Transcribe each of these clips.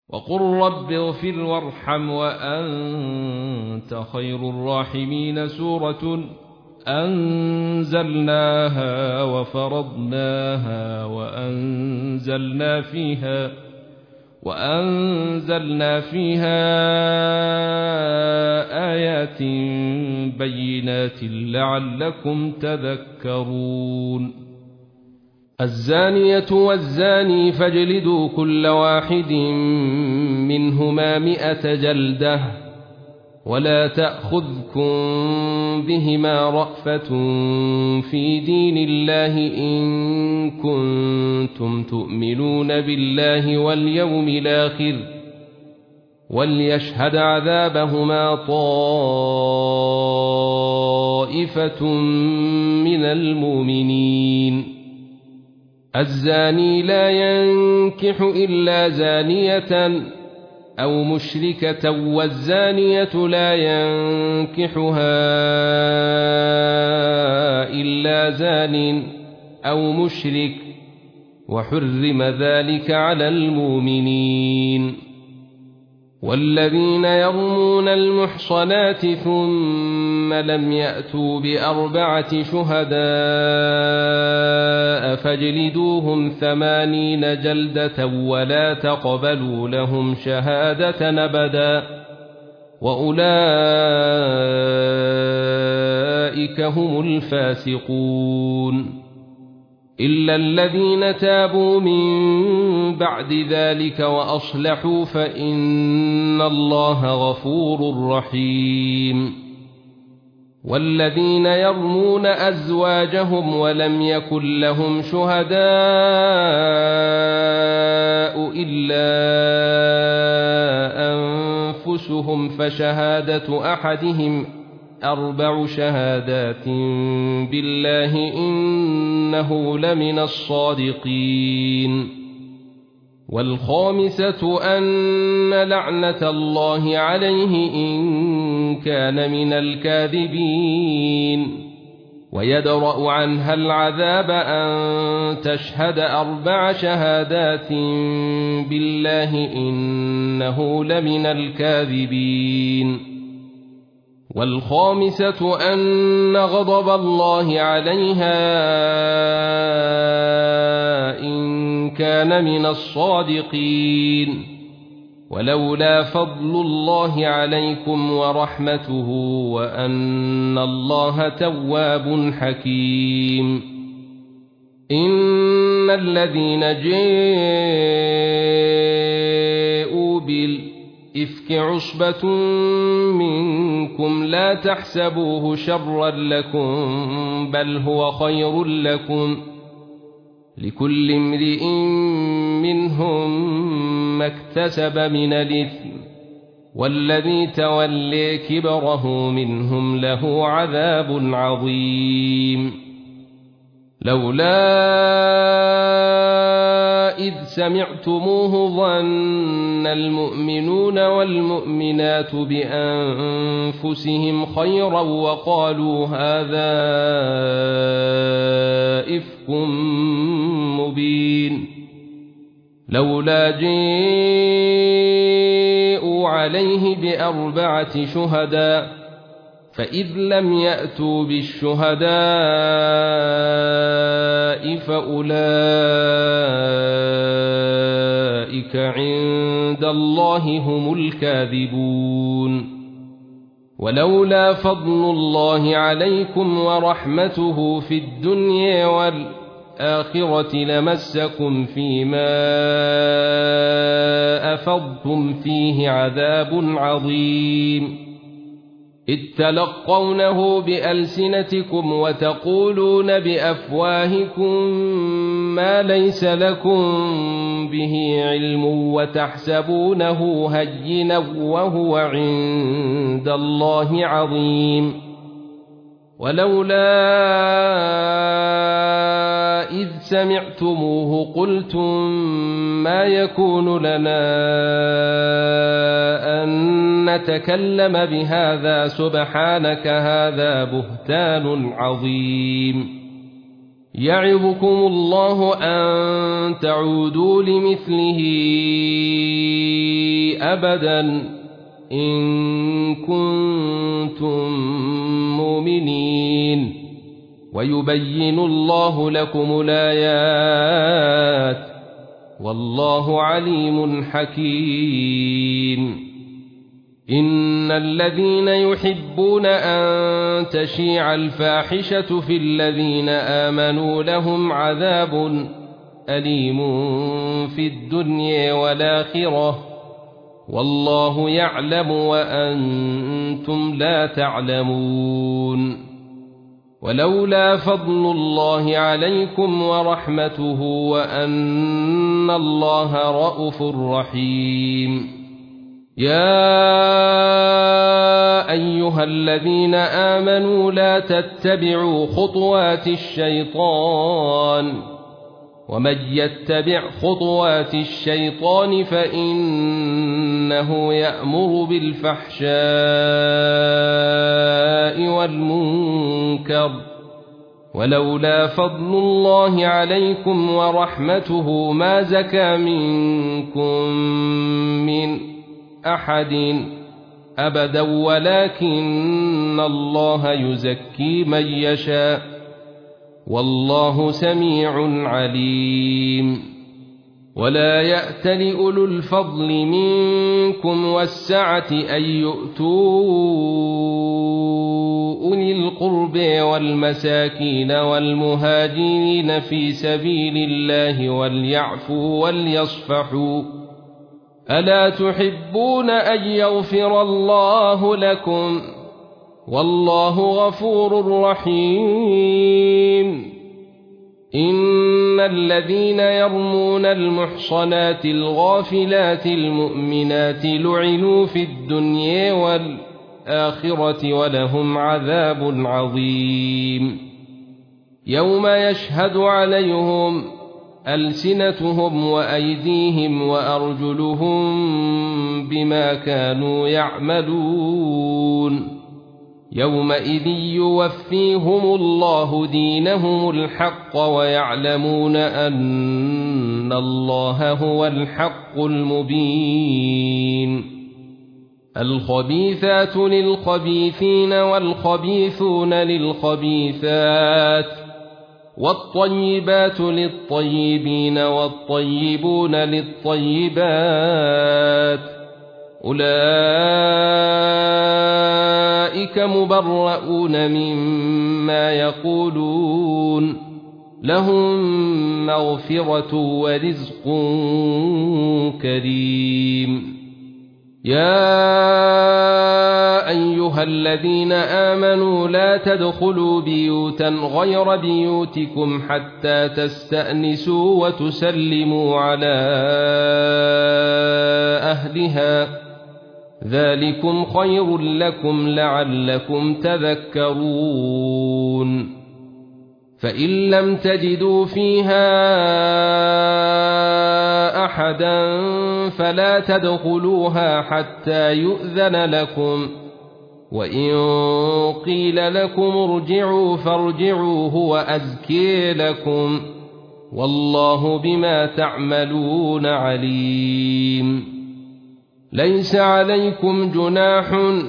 وقل رب اغفر وارحم وأنت خير الراحمين. سورة أنزلناها وفرضناها وأنزلنا فيها آيات بينات لعلكم تذكرون. الزانية والزاني فاجلدوا كل واحد منهما 100 جلدة ولا تأخذكم بهما رأفة في دين الله إن كنتم تؤمنون بالله واليوم الآخر وليشهد عذابهما طائفة من المؤمنين. الزاني لا ينكح إلا زانية أو مشركة والزانية لا ينكحها إلا زان أو مشرك وحرم ذلك على المؤمنين. والذين يرمون المحصنات ثم لم يأتوا ب4 شهداء فاجلدوهم 80 جلدة ولا تقبلوا لهم شهادة أبدا وأولئك هم الفاسقون. إلا الذين تابوا من بعد ذلك وأصلحوا فإن الله غفور رحيم. والذين يرمون أزواجهم ولم يكن لهم شهداء إلا أنفسهم فشهادة أحدهم 4 شهادات بالله إنه لمن الصادقين. والخامسة أن لعنة الله عليه إن كان من الكاذبين. ويدرأ عنها العذاب أن تشهد 4 شهادات بالله إنه لمن الكاذبين. والخامسة أن غضب الله عليها إن كان من الصادقين. ولولا فضل الله عليكم ورحمته وأن الله تواب حكيم. إن الذين جاءوا بالإفك عصبة منكم لا تحسبوه شرا لكم بل هو خير لكم لكل امرئ منهم ما اكتسب من الإثم والذي تولي كبره منهم له عذاب عظيم. لولا إذ سمعتموه ظن المؤمنون والمؤمنات بأنفسهم خيرا وقالوا هذا إفك مبين. لولا جاءوا عليه ب4 شهداء فإذ لم يأتوا بالشهداء فأولئك عند الله هم الكاذبون. ولولا فضل الله عليكم ورحمته في الدنيا والآخرة لمسكم فيما أفضتم فيه عذاب عظيم. إذ تلقونه بألسنتكم وتقولون بأفواهكم ما ليس لكم به علم وتحسبونه هينا وهو عند الله عظيم. ولولا إذ سمعتموه قلتم ما يكون لنا أن نتكلم بهذا سبحانك هذا بهتان عظيم. يعظكم الله أن تعودوا لمثله أبدا إن كنتم مؤمنين ويبين الله لكم الآيات والله عليم حكيم إن الذين يحبون أن تشيع الفاحشة في الذين آمنوا لهم عذاب أليم في الدنيا والآخرة والله يعلم وأنتم لا تعلمون ولولا فضل الله عليكم ورحمته وأن الله رءوف رحيم يا أيها الذين آمنوا لا تتبعوا خطوات الشيطان ومن يتبع خطوات الشيطان فإنه يأمر بالفحشاء والمنكر ولولا فضل الله عليكم ورحمته ما زكى منكم من أحد أبدا ولكن الله يزكي من يشاء والله سميع عليم ولا يأتل أولو الفضل منكم والسعة أن يؤتوا أولي القرب والمساكين والمهاجرين في سبيل الله وليعفوا وليصفحوا ألا تحبون أن يغفر الله لكم والله غفور رحيم إن الذين يرمون المحصنات الغافلات المؤمنات لعنوا في الدنيا والآخرة ولهم عذاب عظيم يوم يشهد عليهم ألسنتهم وأيديهم وأرجلهم بما كانوا يعملون يومئذ يوفيهم الله دينهم الحق ويعلمون أن الله هو الحق المبين الخبيثات للخبيثين والخبيثون للخبيثات والطيبات للطيبين والطيبون للطيبات أولئك مبرؤون مما يقولون لهم مغفرة ورزق كريم يا أيها الذين آمنوا لا تدخلوا بيوتا غير بيوتكم حتى تستأنسوا وتسلموا على أهلها ذلكم خير لكم لعلكم تذكرون فإن لم تجدوا فيها أحدا فلا تدخلوها حتى يؤذن لكم وإن قيل لكم ارجعوا فارجعوا هو أزكي لكم والله بما تعملون عليم ليس عليكم جناح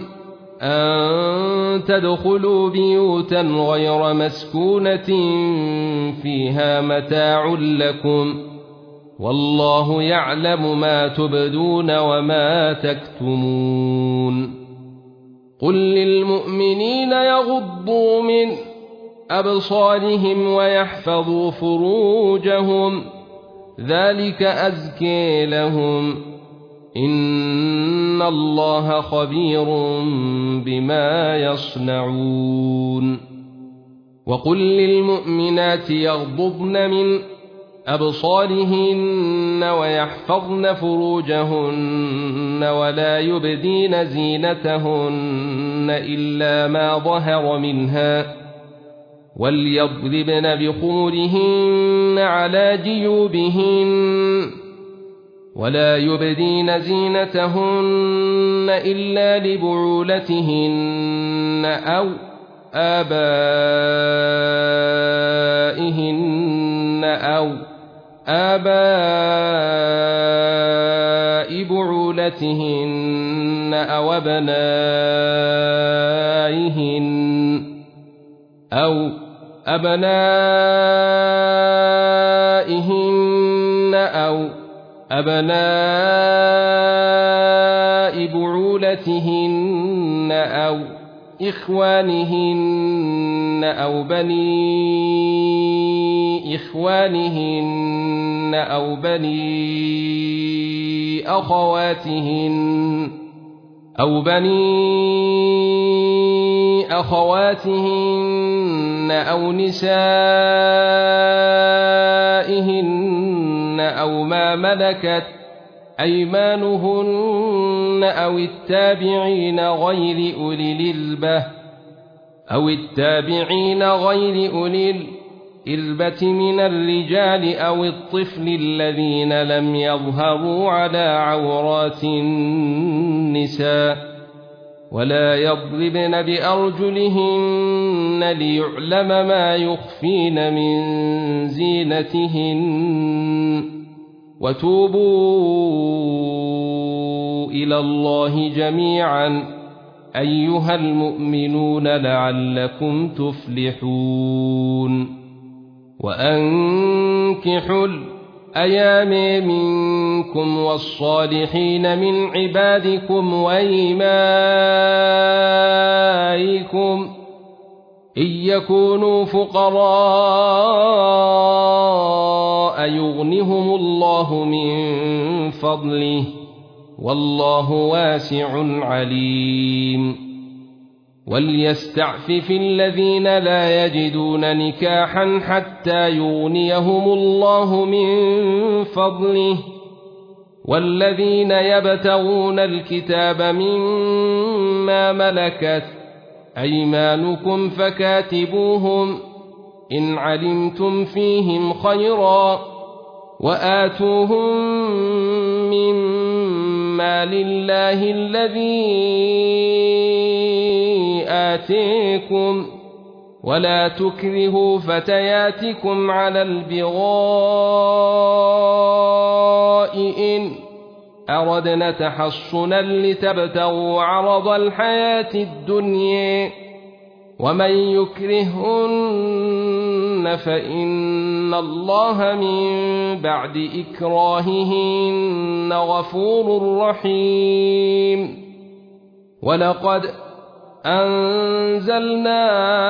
أن تدخلوا بيوتا غير مسكونة فيها متاع لكم والله يعلم ما تبدون وما تكتمون قل للمؤمنين يغضوا من أبصارهم ويحفظوا فروجهم ذلك أزكي لهم إن الله خبير بما يصنعون وقل للمؤمنات يغضضن من أبصارهن ويحفظن فروجهن ولا يبدين زينتهن إلا ما ظهر منها وليضربن بخمرهن على جيوبهن ولا يبدين زينتهن إلا لبعولتهن أو آبائهن أو آباء بعولتهن أو أبناء بعولتهن أو إخوانهن أو بني إخوانهن أو بني أخواتهن أو نسائهن أو ما ملكت أيمانهن أو التابعين غير أولي الإربة من الرجال أو الطفل الذين لم يظهروا على عورات النساء ولا يضربن بأرجلهن ليعلم ما يخفين من زينتهن وتوبوا إلى الله جميعا أيها المؤمنون لعلكم تفلحون وأنكحوا الأيام منكم والصالحين من عبادكم وإمائكم إن يكونوا فقراء يغنهم الله من فضله والله واسع عليم وليستعفف الذين لا يجدون نكاحا حتى يغنيهم الله من فضله والذين يبتغون الكتاب مما ملكت أيمانكم فكاتبوهم إن علمتم فيهم خيرا وآتوهم مما لله الذي آتيكم ولا تكرهوا فتياتكم على البغاء إن أردنا تحصنا لتبتغوا عرض الحياة الدنيا ومن يكرهن فإن الله من بعد إكراههن غفور رحيم ولقد أنزلنا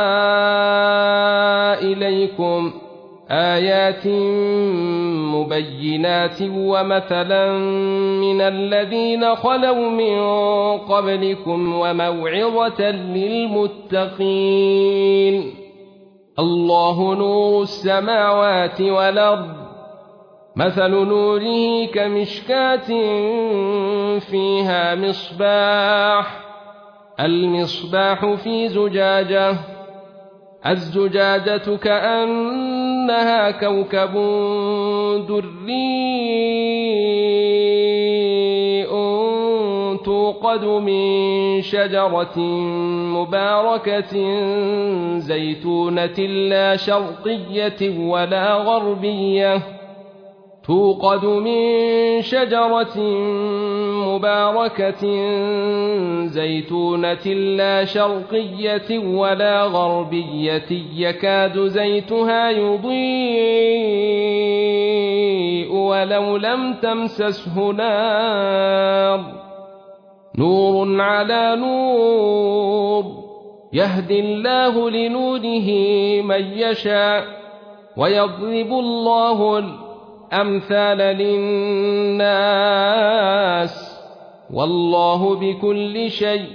إليكم آيات مبينات ومثلا من الذين خلوا من قبلكم وموعظة للمتقين الله نور السماوات والأرض مثل نوره كمشكاة فيها المصباح في زجاجة الزجاجة كأنها كوكب دري توقد من شجرة مباركة زيتونة لا شرقية ولا غربية يكاد زيتها يضيء ولو لم تمسسه نار نور على نور يهدي الله لنوره من يشاء ويضرب الله الأمثال للناس والله بكل شيء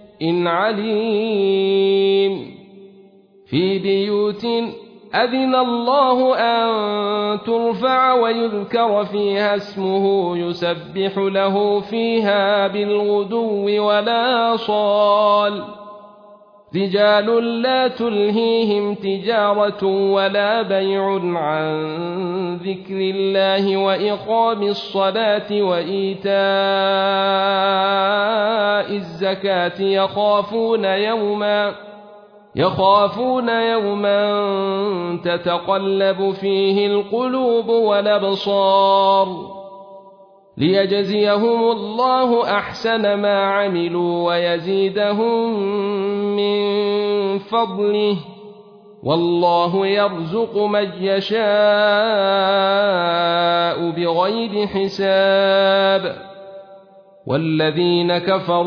عليم في بيوت أذن الله أن ترفع ويذكر فيها اسمه يسبح له فيها بالغدو والآصال رجال لا تلهيهم تجارة ولا بيع عن ذكر الله وإقام الصلاة وإيتاء الزكاة يخافون يوما تتقلب فيه القلوب والأبصار ليجزيهم الله أحسن ما عملوا ويزيدهم من فضله والله يرزق من يشاء بغير حساب. والذين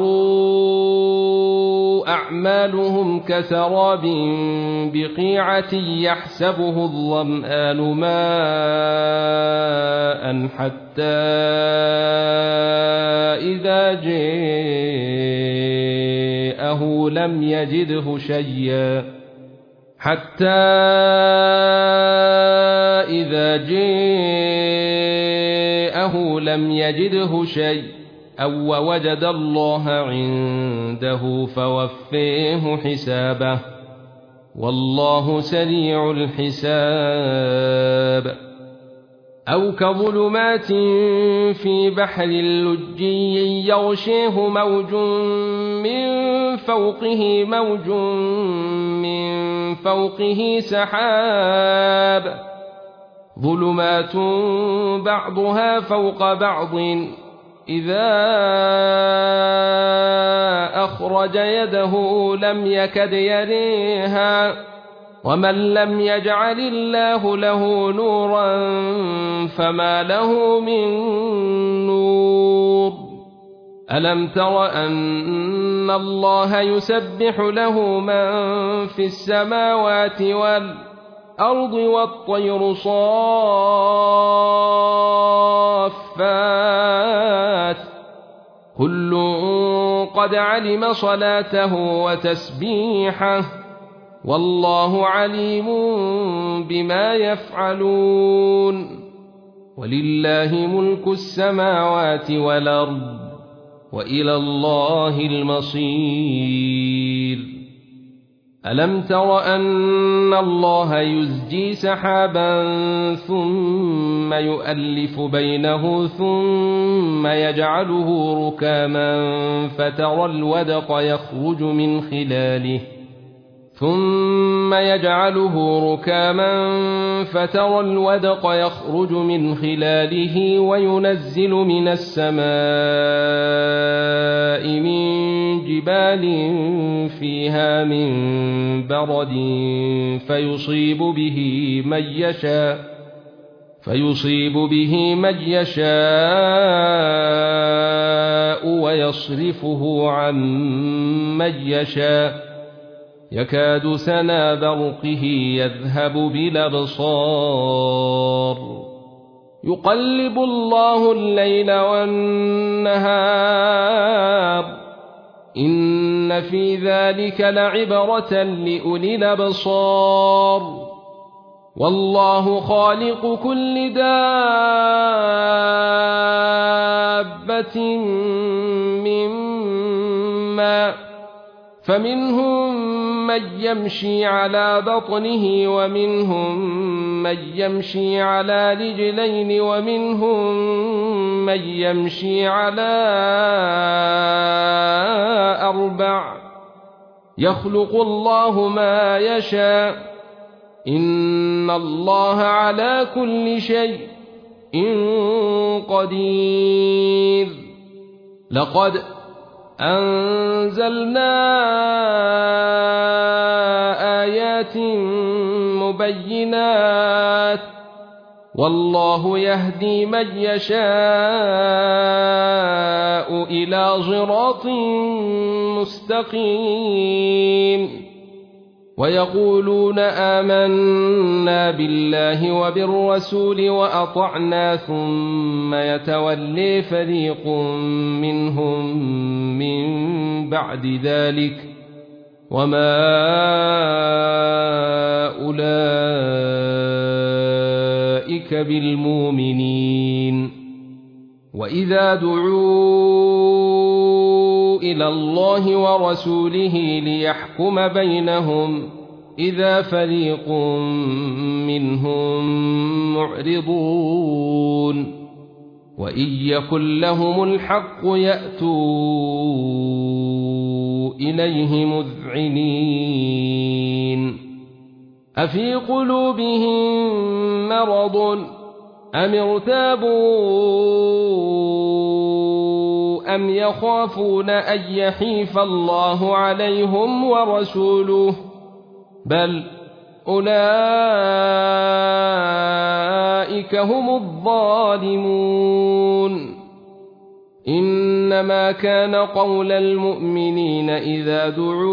كفروا أعمالهم كسراب بقيعة يحسبه الظمآن ماء حتى إذا جاءه لم يجده شيء أو وجد الله عنده فوفيه حسابه والله سريع الحساب. أو كظلمات في بحر لجي يغشيه موج من فوقه سحاب ظلمات بعضها فوق بعض إذا أخرج يده لم يكد يريها ومن لم يجعل الله له نورا فما له من نور. ألم تر أن الله يسبح له من في السماوات والأرض والطير صافات كل قد علم صلاته وتسبيحه والله عليم بما يفعلون. ولله ملك السماوات والأرض وإلى الله المصير. ألم تر أن الله يزجي سحابا ثم يؤلف بينه ثم يجعله ركاما فترى الودق يخرج من خلاله وينزل من السماء من جبال فيها من برد فيصيب به من يشاء ويصرفه عن من يشاء يكاد سنا برقه يذهب بالأبصار يقلب الله الليل والنهار إن في ذلك لعبرة لأولي الأبصار. والله خالق كل دابة من ماء فمنهم من يمشي على بطنه ومنهم من يمشي على رجلين ومنهم من يمشي على أربع يخلق الله ما يشاء إن الله على كل شيء قدير. لقد أنزلنا آيات مبينات والله يهدي من يشاء إلى صراط مستقيم. ويقولون آمنا بالله وبالرسول وأطعنا ثم يتولي فريق منهم من بعد ذلك وما أولئك بالمؤمنين. وإذا دعوا إلى الله ورسوله ليحكم بينهم إذا فريق منهم معرضون وإن يكن لهم الحق يأتوا إليه مذعنين. أفي قلوبهم مرض أم ارتابوا أم يخافون أن يحيف الله عليهم ورسوله بل أولئك هم الظالمون إنما كان قول المؤمنين إذا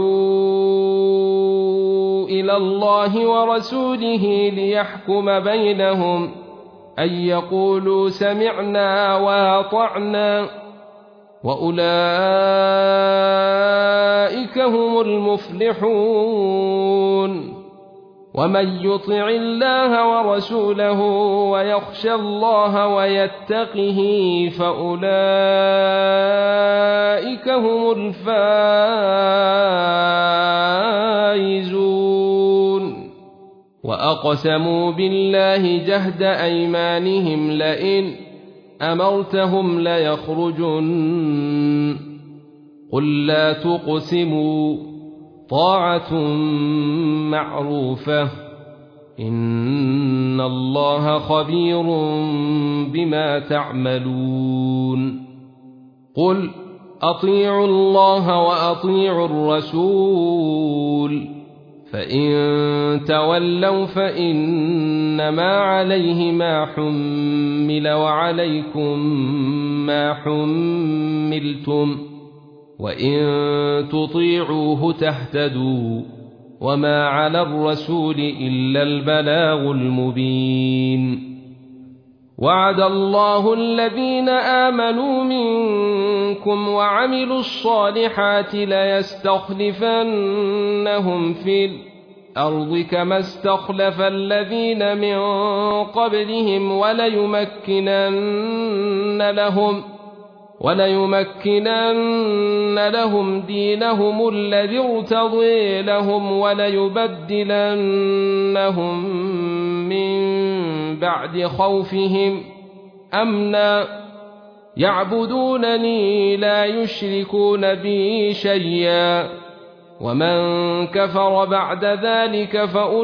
دعوا إلى الله ورسوله ليحكم بينهم أن يقولوا سمعنا وأطعنا وأولئك هم المفلحون ومن يطع الله ورسوله ويخشى الله ويتقه فأولئك هم الفائزون وأقسموا بالله جهد أيمانهم لئن أمرتهم ليخرجن قل لا تقسموا طاعة معروفة إن الله خبير بما تعملون قل أطيعوا الله وأطيعوا الرسول فإن تولوا فإنما عليه ما حمل وعليكم ما حملتم وإن تطيعوه تهتدوا وما على الرسول إلا البلاغ المبين وعد الله الذين آمنوا منكم وعملوا الصالحات ليستخلفنهم في الأرض كما استخلف الذين من قبلهم وليمكنن لهم دينهم الذي ارتضي لهم وليبدلنهم من بعد خوفهم أمنا يعبدونني لا يشركون بي شيئا ومن كفر بعد ذلك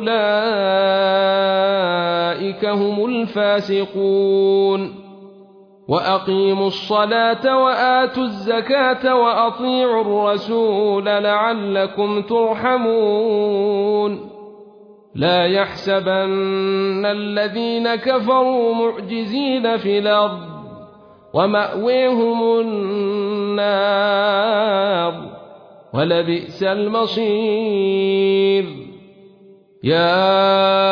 فأولئك هم الفاسقون وأقيموا الصلاة وآتوا الزكاة وأطيعوا الرسول لعلكم ترحمون لا يحسبن الذين كفروا معجزين في الأرض ومأويهم النار ولبئس المصير يا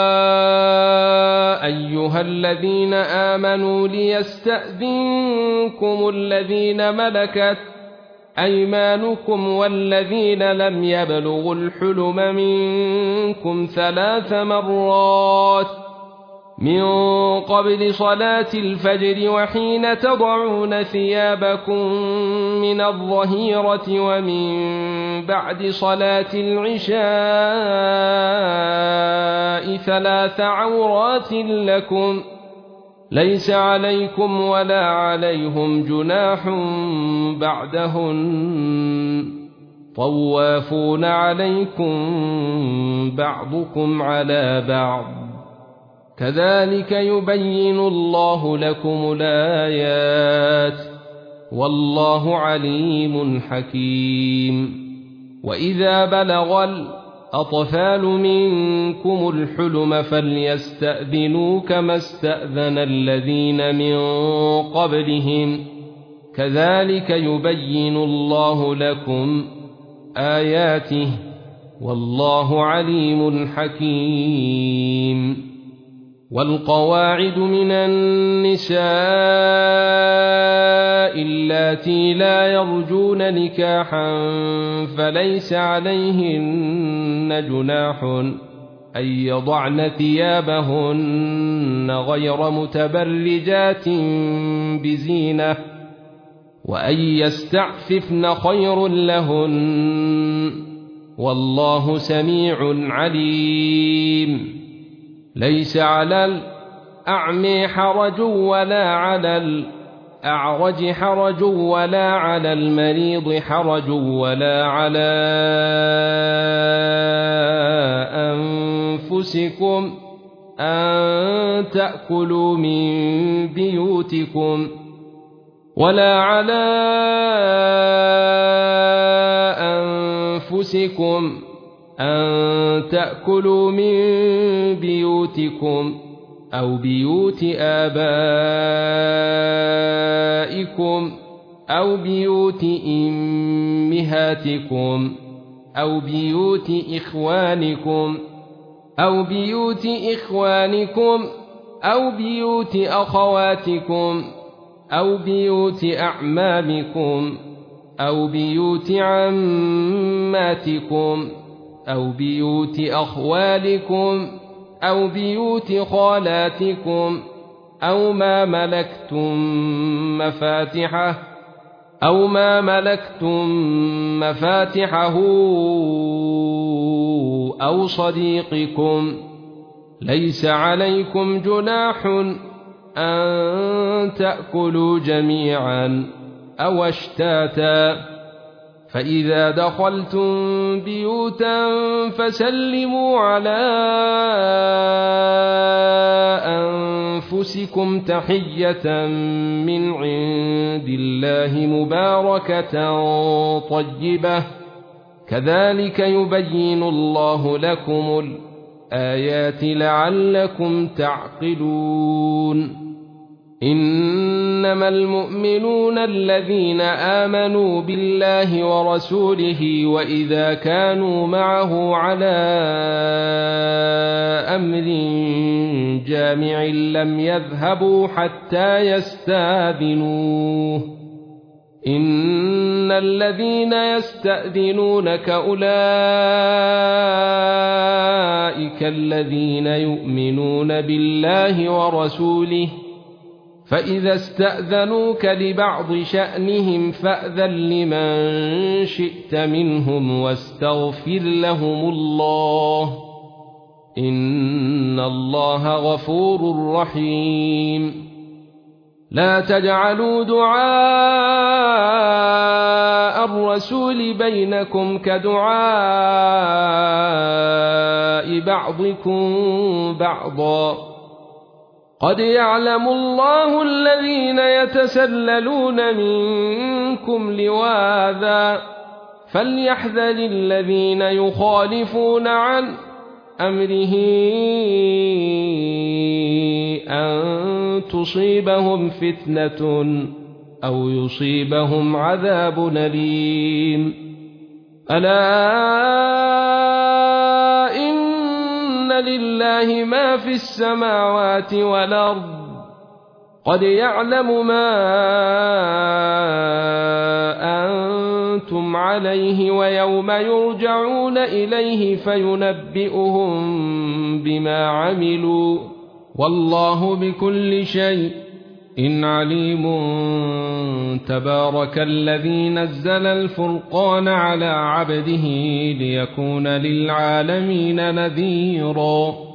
أيها الذين آمنوا ليستأذنكم الذين ملكت أيمانكم والذين لم يبلغوا الحلم منكم 3 مرات من قبل صلاة الفجر وحين تضعون ثيابكم من الظهيرة ومن بعد صلاة العشاء 3 عورات لكم ليس عليكم ولا عليهم جناح بعدهن طوافون عليكم بعضكم على بعض كذلك يبين الله لكم الآيات والله عليم حكيم وإذا بلغ الأطفال منكم الحلم فليستأذنوا كما استأذن الذين من قبلهم كذلك يبين الله لكم آياته والله عليم حكيم والقواعد من النساء اللاتي لا يرجون نكاحا فليس عليهن جناح أن يضعن ثيابهن غير متبرجات بزينة وأن يستعففن خير لهن والله سميع عليم ليس على الأعمى حرج ولا على الأعرج حرج ولا على المريض حرج ولا على أنفسكم أن تأكلوا من بيوتكم ولا على أنفسكم أن تأكلوا من بيوتكم أو بيوت آبائكم أو بيوت أمهاتكم أو بيوت إخوانكم أو بيوت إخوانكم أو بيوت أخواتكم أو بيوت أعمامكم أو بيوت عماتكم أو بيوت أخوالكم أو بيوت خالاتكم أو ما ملكتم مفاتحه أو صديقكم. ليس عليكم جناح أن تأكلوا جميعا أو أشتاتا، فإذا دخلتم بيوتا فسلموا على أنفسكم تحية من عند الله مباركة طيبة، كذلك يبين الله لكم الآيات لعلكم تعقلون. إنما المؤمنون الذين آمنوا بالله ورسوله وإذا كانوا معه على أمر جامع لم يذهبوا حتى يستأذنوه. إن الذين يستأذنونك أولئك الذين يؤمنون بالله ورسوله، فإذا استأذنوك لبعض شأنهم فأذن لمن شئت منهم واستغفر لهم الله، إن الله غفور رحيم. لا تجعلوا دعاء الرسول بينكم كدعاء بعضكم بعضا، قد يعلم الله الذين يتسللون منكم لواذا، فليحذر الذين يخالفون عن أمره أن تصيبهم فتنة أو يصيبهم عذاب أليم. ألا إن لله ما في السماوات والأرض، قد يعلم ما أنتم عليه ويوم يرجعون إليه فينبئهم بما عملوا، والله بكل شيء عليم. تبارك الذي نزل الفرقان على عبده ليكون للعالمين نذيرا.